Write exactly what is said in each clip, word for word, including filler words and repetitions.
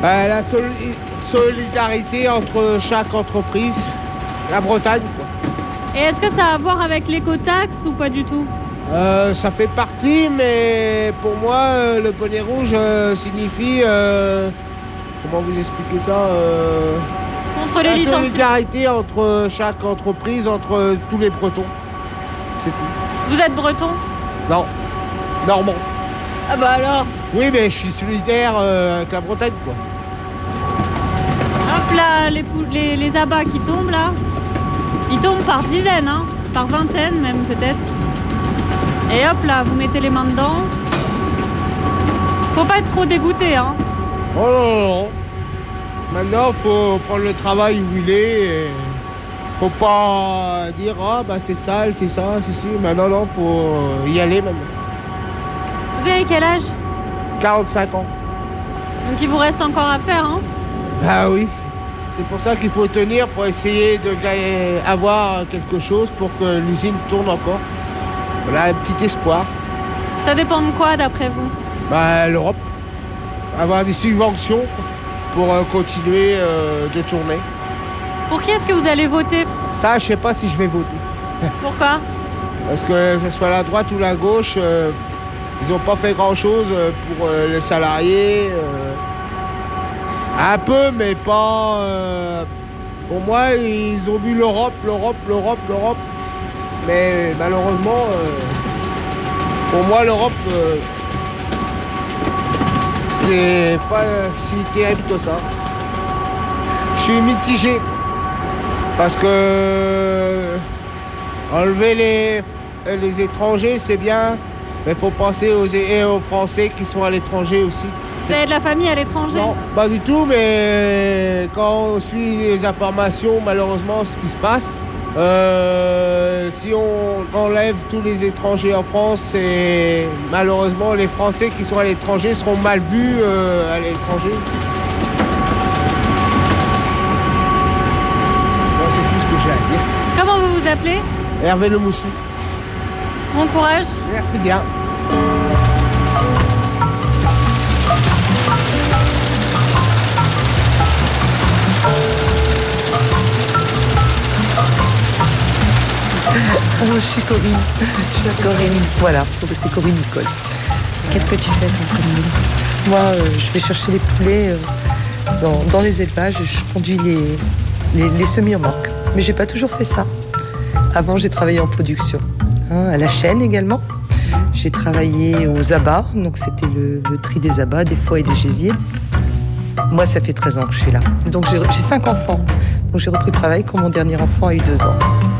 euh, La soli- solidarité entre chaque entreprise, la Bretagne, quoi. Et est-ce que ça a à voir avec l'écotaxe ou pas du tout? Euh, ça fait partie, mais pour moi, euh, le bonnet rouge euh, signifie... euh, comment vous expliquer ça euh, Contre les La licenciés. solidarité entre chaque entreprise, entre tous les Bretons. C'est tout. Vous êtes breton? Non, normand. Ah bah alors. Oui, mais je suis solidaire euh, avec la Bretagne, quoi. Hop là, les, pou- les, les abats qui tombent là, ils tombent par dizaines, hein, par vingtaines même peut-être. Et hop là, vous mettez les mains dedans. Faut pas être trop dégoûté, hein. Oh non, non, non. Maintenant, faut prendre le travail où il est. Et faut pas dire, ah bah c'est sale, c'est ça, c'est si. Maintenant, non, faut y aller maintenant. Vous avez quel âge? quarante-cinq ans. Donc il vous reste encore à faire, hein. Ah oui. C'est pour ça qu'il faut tenir pour essayer de gagner, avoir quelque chose pour que l'usine tourne encore. Voilà, un petit espoir. Ça dépend de quoi d'après vous? Bah, l'Europe. Avoir des subventions pour euh, continuer euh, de tourner. Pour qui est-ce que vous allez voter? Ça, je sais pas si je vais voter. Pourquoi? Parce que ce soit la droite ou la gauche, euh, ils n'ont pas fait grand-chose pour euh, les salariés. Euh, un peu, mais pas... Euh, pour moi, ils ont vu l'Europe, l'Europe, l'Europe, l'Europe. Mais malheureusement, euh, pour moi, l'Europe, euh, c'est pas si terrible que ça. Je suis mitigé. Parce que enlever les, les étrangers, c'est bien. Mais il faut penser aux, et aux Français qui sont à l'étranger aussi. Vous avez de la famille à l'étranger? Non, pas du tout, mais quand on suit les informations, malheureusement, ce qui se passe, euh, si on enlève tous les étrangers en France, et malheureusement, les Français qui sont à l'étranger seront mal vus euh, à l'étranger. Bon, c'est tout ce que j'ai à dire. Comment vous vous appelez? Hervé Le Moussou. Bon courage. Merci bien. Oh, je suis Corinne. Je suis Corinne. Voilà, c'est Corinne Nicole. Qu'est-ce que tu fais, toi, Corinne? Moi, euh, je vais chercher les poulets euh, dans, dans les élevages. Je conduis les, les, les semi-remorques. Mais j'ai pas toujours fait ça. Avant, j'ai travaillé en production, hein, à la chaîne également. J'ai travaillé aux abats, donc c'était le, le tri des abats, des foies et des gésiers. Moi, ça fait treize ans que je suis là. Donc j'ai, j'ai cinq enfants. Donc j'ai repris le travail quand mon dernier enfant a eu deux ans.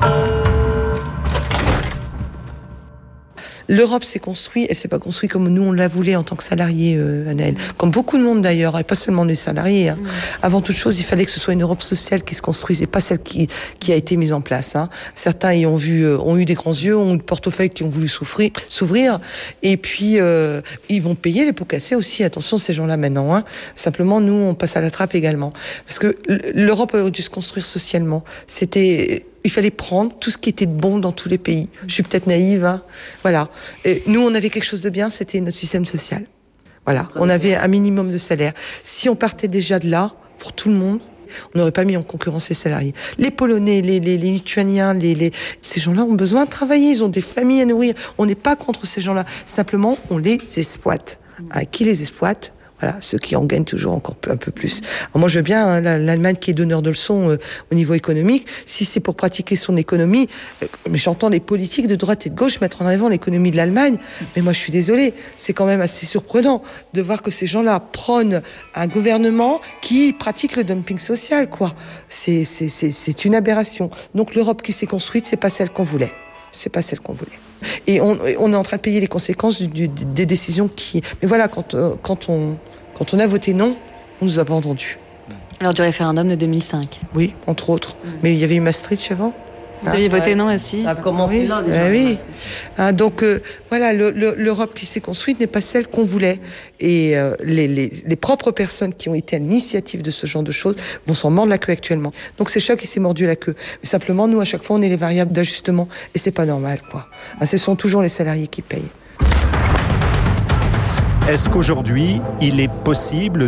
L'Europe s'est construite, elle s'est pas construite comme nous on la voulait en tant que salariés, euh, Anaëlle. Comme beaucoup de monde d'ailleurs, et pas seulement les salariés. Hein. Mmh. Avant toute chose, il fallait que ce soit une Europe sociale qui se construise et pas celle qui, qui a été mise en place. Hein. Certains y ont vu, euh, ont eu des grands yeux, ont eu le portefeuille qui ont voulu souffrir, s'ouvrir, et puis euh, ils vont payer les pots cassés aussi. Attention ces gens-là maintenant. Hein. Simplement, nous, on passe à la trappe également, parce que l'Europe a dû se construire socialement. C'était Il fallait prendre tout ce qui était bon dans tous les pays. Je suis peut-être naïve, hein. Voilà. Et nous, on avait quelque chose de bien, c'était notre système social. Voilà. On avait un minimum de salaire. Si on partait déjà de là, pour tout le monde, on n'aurait pas mis en concurrence les salariés. Les Polonais, les, les, les Lituaniens, les, les... ces gens-là ont besoin de travailler, ils ont des familles à nourrir. On n'est pas contre ces gens-là. Simplement, on les exploite. À qui les exploite ? Voilà, ceux qui en gagnent toujours encore un peu plus. Alors moi, je veux bien hein, l'Allemagne qui est donneur de leçons euh, au niveau économique. Si c'est pour pratiquer son économie, euh, mais j'entends les politiques de droite et de gauche mettre en avant l'économie de l'Allemagne. Mais moi, je suis désolée, c'est quand même assez surprenant de voir que ces gens-là prônent un gouvernement qui pratique le dumping social, quoi. C'est, c'est, c'est, c'est une aberration. Donc l'Europe qui s'est construite, c'est pas celle qu'on voulait. C'est pas celle qu'on voulait. Et on, on est en train de payer les conséquences du, du, des décisions qui... Mais voilà, quand, euh, quand, on, quand on a voté non, on nous a pas entendus. Lors du référendum de deux mille cinq. Oui, entre autres. Mmh. Mais il y avait eu Maastricht avant. Vous aviez voté ouais. non aussi. Ça a commencé oui. là déjà. Euh, oui. Hein, donc euh, voilà, le, le, l'Europe qui s'est construite n'est pas celle qu'on voulait. Et euh, les, les, les propres personnes qui ont été à l'initiative de ce genre de choses vont s'en mordre la queue actuellement. Donc c'est chaque qui s'est mordu la queue. Mais simplement, nous, à chaque fois, on est les variables d'ajustement. Et c'est pas normal, quoi. Hein, ce sont toujours les salariés qui payent. Est-ce qu'aujourd'hui, il est possible